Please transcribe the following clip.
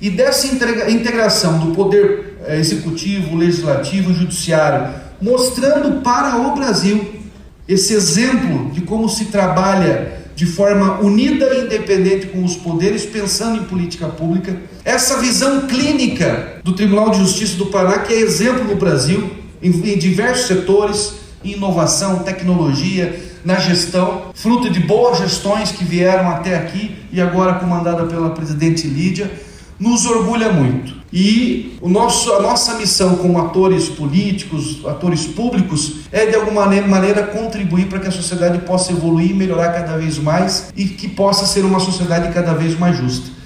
e dessa integração do poder executivo, legislativo e judiciário, mostrando para o Brasil esse exemplo de como se trabalha de forma unida e independente com os poderes, pensando em política pública. Essa visão clínica do Tribunal de Justiça do Paraná, que é exemplo no Brasil, em diversos setores, em inovação, tecnologia, na gestão, fruto de boas gestões que vieram até aqui e agora comandada pela presidente Lídia, nos orgulha muito. E a nossa missão como atores políticos, atores públicos, é de alguma maneira contribuir para que a sociedade possa evoluir e melhorar cada vez mais e que possa ser uma sociedade cada vez mais justa.